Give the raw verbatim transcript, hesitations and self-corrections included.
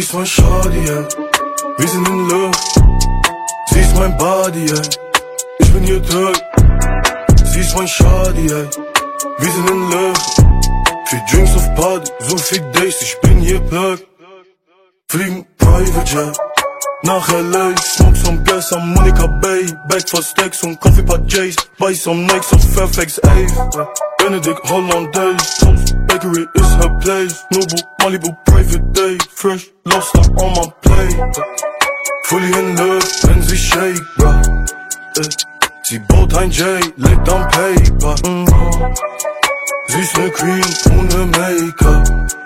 ist mein Shawty, ey. Wir sind in Luft. Sie ist mein Body, ey. Ich bin ihr Tag. Sie ist mein Shawty, ey. Wir sind in Luft. Viel Drinks auf Party, so viel Days, ich bin hier Plug. Fliegen Private Jet nach L A, smoke some gas am Monica Bay. Back for stacks und Coffee Pot J's. Buy some Nikes auf Fairfax Ave. Benedict Hollandaise, Toast Bakery is her place. Nobu, Malibu, private day. Fresh, lobster on my plate. Fully in love, wenn sie shake, bruh. äh. Sie baut ein J, legt am Paper. mm. Sie ist ne Queen ohne Make-up.